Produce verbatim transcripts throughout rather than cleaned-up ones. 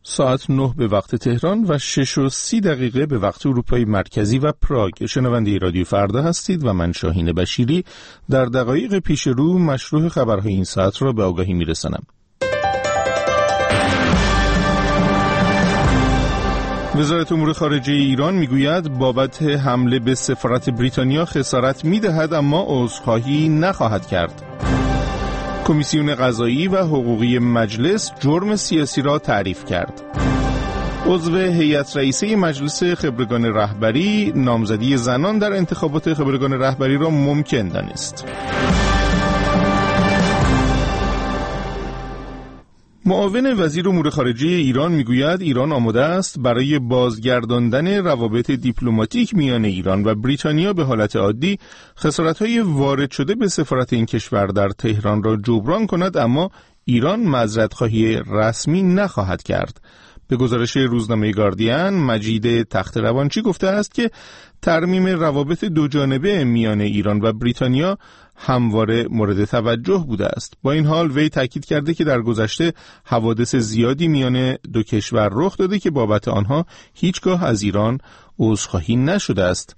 ساعت نه به وقت تهران و شش و سی دقیقه به وقت اروپای مرکزی و پراگ. شنونده رادیو فردا هستید و من شاهین بشیری در دقایق پیش رو مشروع خبرهای این ساعت را به آگاهی میرسانم. وزارت امور خارجه ایران میگوید بابت حمله به سفارت بریتانیا خسارت میدهد اما عذرخواهی نخواهد کرد. کمیسیون قضایی و حقوقی مجلس جرم سیاسی را تعریف کرد. عضو هیئت رئیسه مجلس خبرگان رهبری نامزدی زنان در انتخابات خبرگان رهبری را ممکن دانست. معاون وزیر امور خارجه ایران میگوید ایران آماده است برای بازگرداندن روابط دیپلماتیک میان ایران و بریتانیا به حالت عادی خسارت‌های وارد شده به سفارت این کشور در تهران را جبران کند، اما ایران معذرت‌خواهی رسمی نخواهد کرد. به گزارش روزنامه گاردین، مجید تخت‌روانچی گفته است که ترمیم روابط دوجانبه میان ایران و بریتانیا همواره مورد توجه بوده است. با این حال وی تاکید کرده که در گذشته حوادث زیادی میان دو کشور رخ داده که بابت آنها هیچگاه از ایران عذرخواهی نشده است.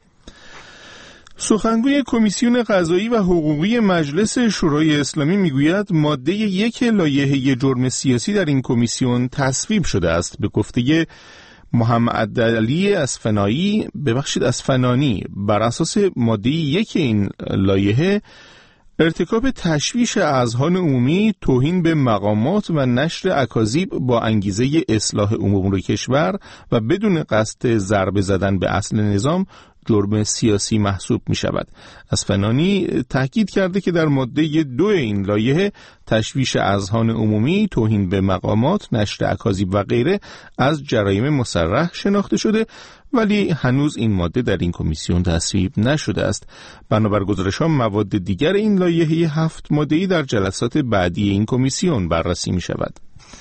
سخنگوی کمیسیون قضایی و حقوقی مجلس شورای اسلامی میگوید ماده یک لایحه جرم سیاسی در این کمیسیون تصویب شده است. به گفته محمد علی اصفهانی ببخشید اصفهانی بر اساس ماده یک این لایحه ارتکاب تشویش اذهان عمومی، توهین به مقامات و نشر اکاذیب با انگیزه اصلاح امور کشور و بدون قصد ضربه زدن به اصل نظام جرم سیاسی محسوب می شود. اصفهانی تاکید کرده که در ماده دو این لایحه تشویش اذهان عمومی، توهین به مقامات، نشر اکاذیب و غیره از جرایم مصرح شناخته شده، ولی هنوز این ماده در این کمیسیون تصویب نشده است. بنابر گزارش‌ها مواد دیگر این لایحه هفت ماده‌ای در جلسات بعدی این کمیسیون بررسی می شود.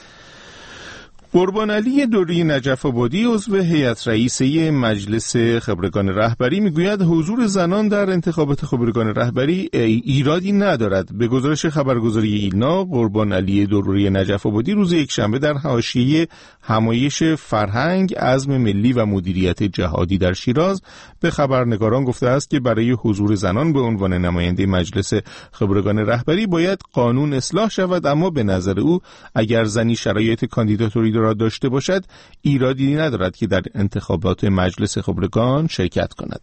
قربان علی دوری نجف آبادی عضو هیئت رئیسه مجلس خبرگان رهبری میگوید حضور زنان در انتخابات خبرگان رهبری ایرادی ندارد. به گزارش خبرگزاری ایلنا، قربان علی دوری نجف آبادی روز یکشنبه در حاشیه همایش فرهنگ، عزم ملی و مدیریت جهادی در شیراز به خبرنگاران گفته است که برای حضور زنان به عنوان نماینده مجلس خبرگان رهبری باید قانون اصلاح شود، اما به نظر او اگر زنی شرایط کاندیداتوری را داشته باشد ایرادی ندارد که در انتخابات مجلس خبرگان شرکت کند.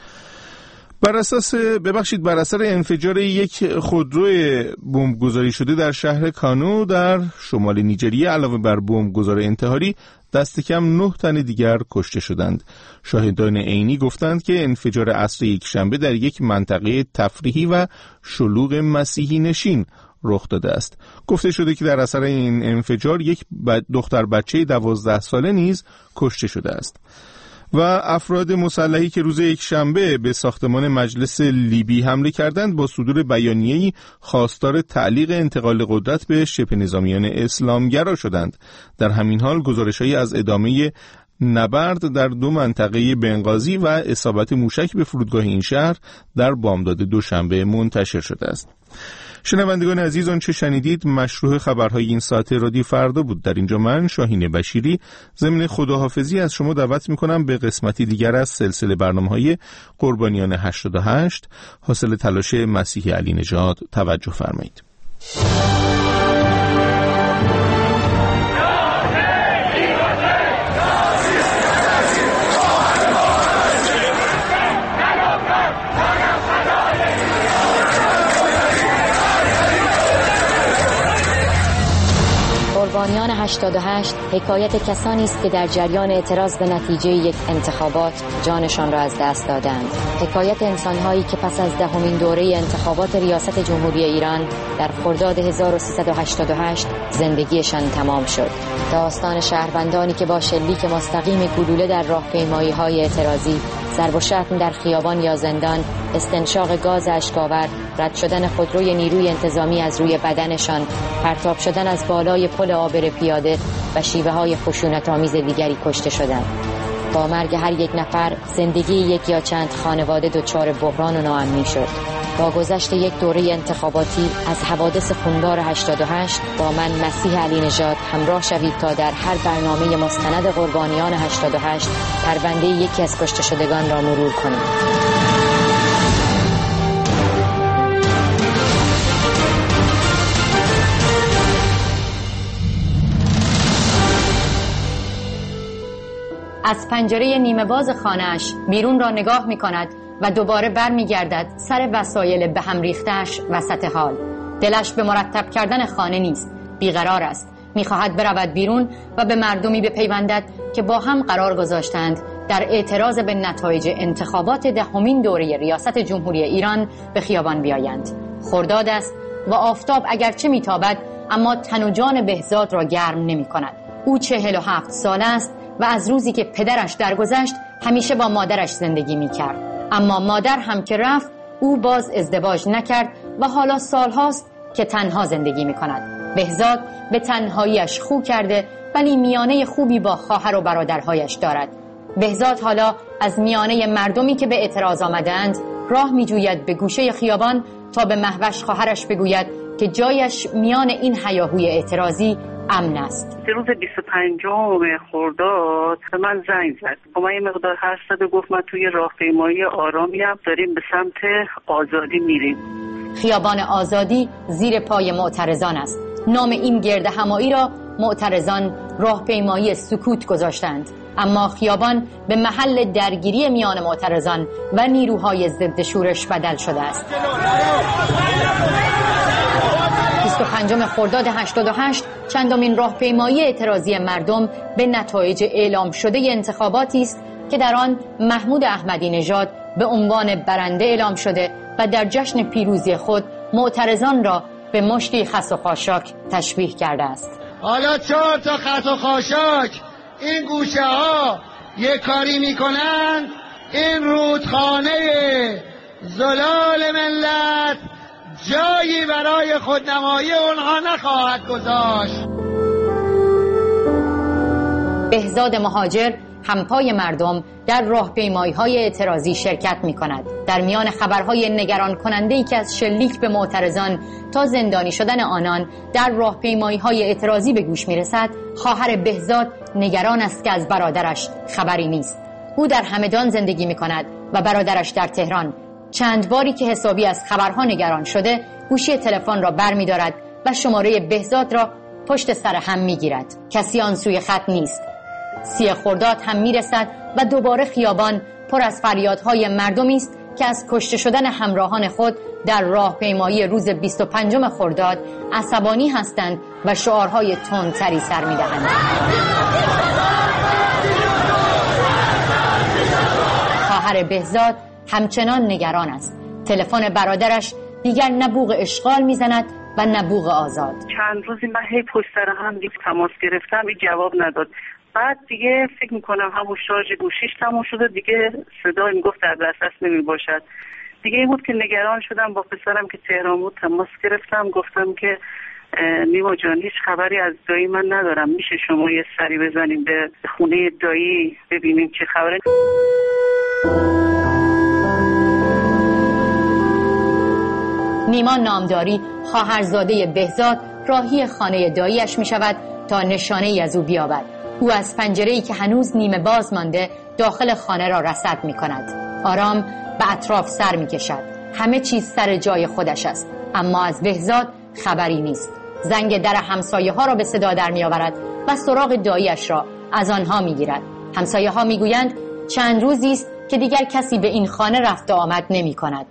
بر اساس ببخشید بر اثر انفجار یک خودرو بمبگذاری شده در شهر کانو در شمال نیجریه علاوه بر بمبگذار انتحاری دست کم نه تن دیگر کشته شدند. شاهدان عینی گفتند که انفجار عصر یکشنبه در یک منطقه تفریحی و شلوغ مسیحی نشین رخ داده است. گفته شده که در اثر این انفجار یک دختر بچه دوازده ساله نیز کشته شده است. و افراد مسلحی که روز یکشنبه به ساختمان مجلس لیبی حمله کردند با صدور بیانیه‌ای خواستار تعلیق انتقال قدرت به شبه نظامیان اسلامگرا شدند. در همین حال گزارش‌هایی از ادامه نبرد در دو منطقه بنغازی و اصابت موشک به فرودگاه این شهر در بامداد دوشنبه منتشر شده است. شنوندگان عزیز، آنچه شنیدید مشروع خبرهای این ساعت رادیو فردا بود. در اینجا من شاهین بشیری ضمن خداحافظی از شما دعوت میکنم به قسمتی دیگر از سلسله برنامه‌های قربانیان هشتاد و هشت حاصل تلاش مسیح علی نژاد توجه فرمایید. قربانیان هشتاد و هشت حکایت کسانی است که در جریان اعتراض به نتیجه یک انتخابات جانشان را از دست دادند. حکایت انسان‌هایی که پس از دهمین دوره انتخابات ریاست جمهوری ایران در خرداد هزار و سیصد و هشتاد و هشت زندگیشان تمام شد. داستان شهروندانی که با شلیک مستقیم گلوله در راهپیمایی‌های اعتراضی، ضرب و شتم در خیابان یا زندان، استنشاق گاز اشک‌آور، رد شدن خودروی نیروی انتظامی از روی بدنشان، پرتاب شدن از بالای پل عابر پیاده و شیوه‌های خشونت‌آمیز دیگری کشته شدند. با مرگ هر یک نفر زندگی یک یا چند خانواده دچار بحران و ناامنی شد. با گذشت یک دوره انتخاباتی از حوادث خونبار هشتاد و هشت با من مسیح علی نژاد همراه شوید تا در هر برنامه مستند قربانیان هشتاد و هشت پرونده یکی از کشته شدگان را مرور کنیم. از پنجره نیمه باز خانه‌اش بیرون را نگاه می‌کند و دوباره برمیگردد سر وسایل به هم ریخته‌اش وسط حال. دلش به مرتب کردن خانه نیست، بیقرار است. می‌خواهد برود بیرون و به مردمی بپیوندد که با هم قرار گذاشتند در اعتراض به نتایج انتخابات دهمین دوره ریاست جمهوری ایران به خیابان بیایند. خرداد است و آفتاب اگرچه میتابد اما تن و جان بهزاد را گرم نمی‌کند. او چهل و هفت ساله است و از روزی که پدرش درگذشت همیشه با مادرش زندگی می‌کرد. اما مادر هم که رفت او باز ازدواج نکرد و حالا سالهاست که تنها زندگی می‌کند. بهزاد به تنهاییش خو کرده ولی میانه خوبی با خواهر و برادرهایش دارد. بهزاد حالا از میانه مردمی که به اعتراض آمدند راه می‌جوید به گوشه خیابان تا به مهوش خواهرش بگوید که جایش میان این هیاهوی اعتراضی امن است. روز بیست و پنجم خرداد به من زنگ زد. با من یه مقدار حرف زد و گفت من توی راهپیمایی آرامیم، داریم به سمت آزادی میریم. خیابان آزادی زیر پای معترضان است. نام این گردهمایی را معترضان راهپیمایی سکوت گذاشتند. اما خیابان به محل درگیری میان معترضان و نیروهای ضد شورش بدل شده است. بیست و پنجم خرداد هشتاد و هشت چندمین راهپیمایی اعتراضی مردم به نتایج اعلام شده انتخاباتی است که در آن محمود احمدی نژاد به عنوان برنده اعلام شده و در جشن پیروزی خود معترضان را به مشتی خس و خاشاک تشبیه کرده است. حالا چهار تا خس و خاشاک این گوشه ها یک کاری میکنن، این رودخانه زلال ملت جایی برای خودنمایی اونها نخواهد گذاشت. بهزاد مهاجر همپای مردم در راهپیمایی‌های اعتراضی شرکت می‌کند. در میان خبرهای نگران کننده‌ای که از شلیک به معترضان تا زندانی شدن آنان در راهپیمایی‌های اعتراضی به گوش می‌رسد، خواهر بهزاد نگران است که از برادرش خبری نیست. او در همدان زندگی می‌کند و برادرش در تهران. چند باری که حسابی از خبرها نگران شده، گوشی تلفن را برمی‌دارد و شماره بهزاد را پشت سر هم می‌گیرد. کسی آن سوی خط نیست. سی خرداد هم میرسد و دوباره خیابان پر از فریادهای مردمی است که از کشته شدن همراهان خود در راهپیمایی روز بیست و پنجم خرداد عصبانی هستند و شعارهای تندتری سر میدهند. خواهر بهزاد همچنان نگران است. تلفن برادرش دیگر نه بوق اشغال میزند و نه بوق آزاد. چند روزی من هی پشت سر هم دیگه تماس گرفتم، این جواب نداد. بعد دیگه فکر میکنم همون شارژ گوشیش تموم شده، دیگه صدای میگفت در دسترس نمی باشد. دیگه این بود که نگران شدم، با پسرم که تهران بود تماس گرفتم، گفتم که نیما جان هیچ خبری از دایی من ندارم، میشه شما یه سری بزنیم به خونه دایی ببینیم چه خبره. نیما نامداری خواهرزاده بهزاد راهی خانه داییش می شود تا نشانه ای از او بیابد. او از پنجره‌ای که هنوز نیمه باز مانده داخل خانه را رصد می کند. آرام به اطراف سر می کشد. همه چیز سر جای خودش است، اما از بهزاد خبری نیست. زنگ در همسایه ها را به صدا در می آورد و سراغ داییش را از آنها می گیرد. همسایه ها می گویند چند روزی است که دیگر کسی به این خانه رفت و آمد نمی کند.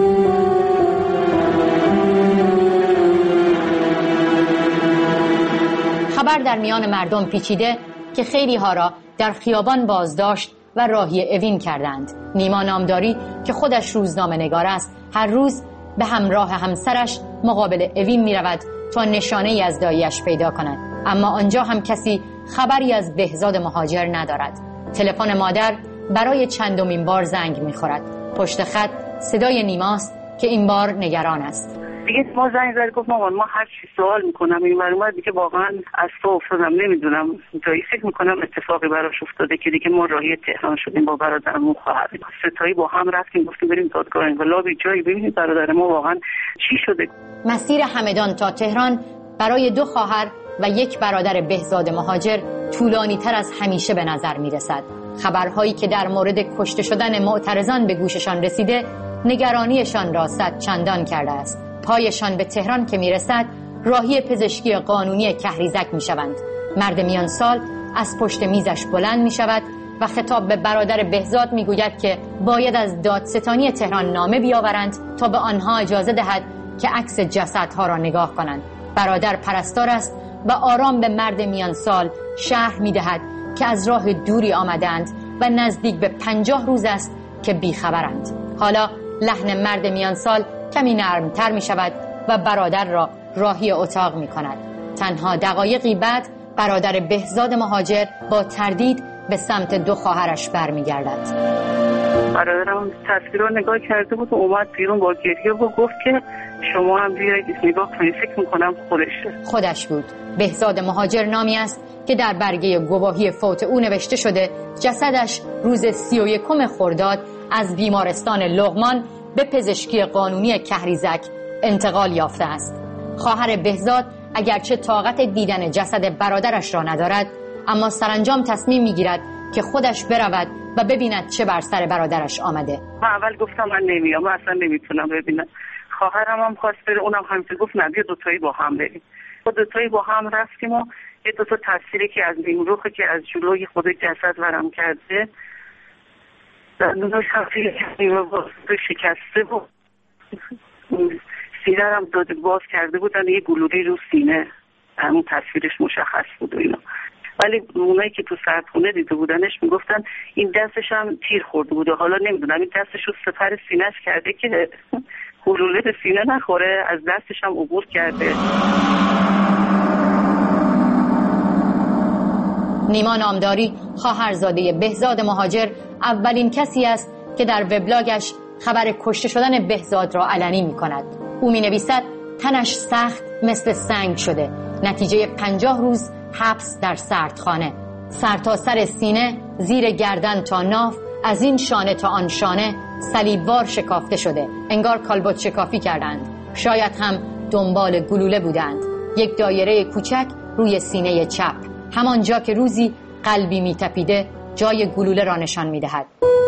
خبر در میان مردم پیچیده که خیلی ها را در خیابان بازداشت و راهی اوین کردند. نیما نامداری که خودش روزنامه نگار است، هر روز به همراه همسرش مقابل اوین می رود تا نشانه ای از داییش پیدا کند. اما آنجا هم کسی خبری از بهزاد مهاجر ندارد. تلفن مادر برای چندمین بار زنگ می خورد. پشت خط صدای نیماست که این بار نگران است. دیگه ما زنگ زد گفت مامان ما هر چی سوال میکنم این ور اومد دیگه واقعا از تو افتادم، نمیدونم جایی فکر میکنم اتفاقی براش افتاده که دیگه ما راهی تهران شدیم با برادرم و خواهرم، ستایی با هم رفتیم گفتیم بریم دادگاه انقلابی جایی ببینیم برادر ما واقعا چی شده. مسیر همدان تا تهران برای دو خواهر و یک برادر بهزاد مهاجر طولانی تر از همیشه به نظر می رسد. خبرهایی که در مورد کشته شدن معترضان به گوششان رسیده نگرانیشان را صد چندان کرده است. پایشان به تهران که می رسد راهی پزشکی قانونی کهریزک می شوند. مرد میان سال از پشت میزش بلند می شود و خطاب به برادر بهزاد می گوید که باید از دادستانی تهران نامه بیاورند تا به آنها اجازه دهد که عکس جسدها را نگاه کنند. برادر پرستار است و آرام به مرد میان سال شرح می دهد که از راه دوری آمدند و نزدیک به پنجاه روز است که بیخبرند. حالا لحن مرد میان سال کمی نرمتر می شود و برادر را راهی اتاق می کند. تنها دقایقی بعد برادر بهزاد مهاجر با تردید به سمت دو خواهرش برمی گردد. برادرم تصویر رو نگاه کرده بود و اومد بیرون با گریه و گفت که شما هم بیایید نگاه کنید، فکر میکنم خودشه. خودش بود. بهزاد مهاجر نامی است که در برگه گواهی فوت او نوشته شده جسدش روز سی و یکم خرداد از بیمارستان لغمان به پزشکی قانونی کهریزک انتقال یافته است. خواهر بهزاد اگرچه طاقت دیدن جسد برادرش را ندارد، اما سرانجام تصمیم میگیرد که خودش برود و ببیند چه بر سر برادرش آمده. من اول گفتم من نمیام، من اصلا نمیتونم ببینم. خواهرم هم خواست بره، اونم همینطور گفت نه بیا دوتایی با هم بریم. با دوتایی با هم رفتیم و یه دو تا تصویری که از نیمروخی که از جلوی خود جسد ورم کرده دندوناش هم شکسته بود، سینه هم داده باز کرده بودن، یه گلوله رو سینه، همون تصویرش مشخص بود و اینا. ولی اونایی که تو سردخونه دیده بودنش میگفتن این دستش هم تیر خورده بوده. حالا نمیدونم این دستش رو سپر سینهش کرده که گلوله به سینه نخوره، از دستش هم عبور کرده. نیما نامداری خواهرزاده بهزاد مهاجر اولین کسی است که در وبلاگش خبر کشته شدن بهزاد را علنی می کند. او می نویسد تنش سخت مثل سنگ شده، نتیجه پنجاه روز حبس در سردخانه، سر تا سر سینه، زیر گردن تا ناف، از این شانه تا آن شانه صلیبوار شکافته شده، انگار کالبد شکافی کردند، شاید هم دنبال گلوله بودند. یک دایره کوچک روی سینه چپ، همان جا که روزی قلبی میتپیده جای گلوله را نشان میدهد.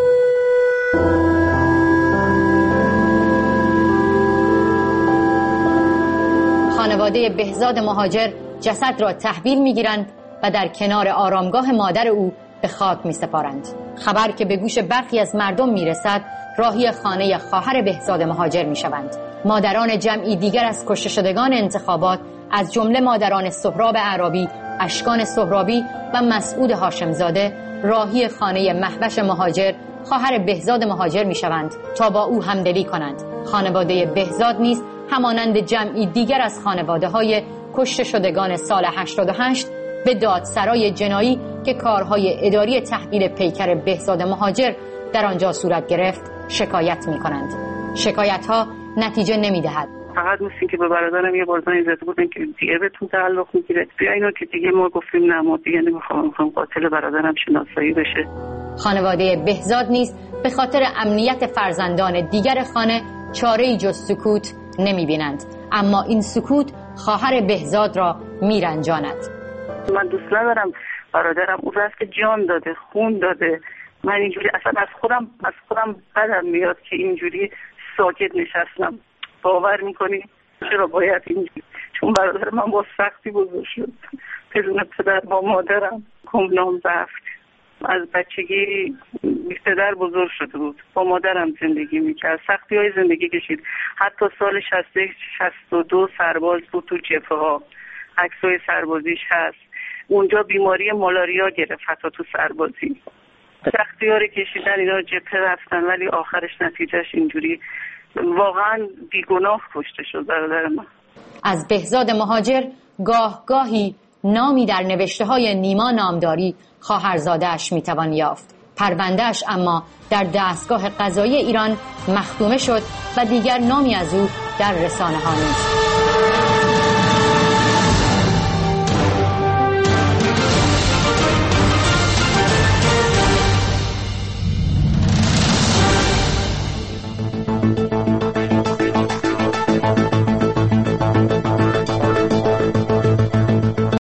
خانواده بهزاد مهاجر جسد را تحویل میگیرند و در کنار آرامگاه مادر او به خاک میسپارند. خبر که به گوش برخی از مردم میرسد راهی خانه خواهر بهزاد مهاجر میشوند. مادران جمعی دیگر از کشته شدگان انتخابات از جمله مادران سهراب عرابی، اشکان سهرابی و مسعود هاشمزاده راهی خانه مهوش مهاجر خواهر بهزاد مهاجر میشوند تا با او همدلی کنند. خانواده بهزاد نیز همانند جمعی دیگر از خانواده‌های کشته شدگان سال هشتاد و هشت به دادسرای جنایی که کارهای اداری تحویل پیکر بهزاد مهاجر در آنجا صورت گرفت شکایت می‌کنند. شکایت‌ها نتیجه نمی‌دهد. فقط مثل که به برادرم یه بار زنگ زده بودن که دیگه بهتون تعلق میگیره بیا اینو، که دیگه ما گفتیم نه ما دیگه نمیخوام، میخوام قاتل برادرم شناسایی بشه. خانواده بهزاد نیز به خاطر امنیت فرزندان دیگر خانه چاره‌ای جز سکوت نمی‌بینند، اما این سکوت خواهر بهزاد را میرنجاند. من دوست ندارم برادرم اون روز که جان داده، خون داده، من اینجوری اصلا از خودم از خودم بدم میاد که اینجوری ساکت نشستم. باور میکنی چرا باید اینجوری؟ چون برادر من با سختی بزرگ شد، بدون پدر با مادرم گمنام رفت. از بچگی پدر بزرگ شده بود، با مادرم زندگی میکرد، سختی های زندگی کشید. حتی سال شصت و یک شصت و دو سرباز بود تو جبهه ها، عکسای سربازیش هست. اونجا بیماری مالاریا گرفت حتی تو سربازی. سختی ها رو کشیدن، اینا جبهه رفتن، ولی آخرش نتیجهش اینجوری واقعا بیگناه کشته شد برادر من. از بهزاد مهاجر گاه گاهی نامی در نوشته های نیما نامداری خواهرزاده اش میتوان یافت. پروندهش اما در دستگاه قضایی ایران مختومه شد و دیگر نامی از او در رسانه ها نیست.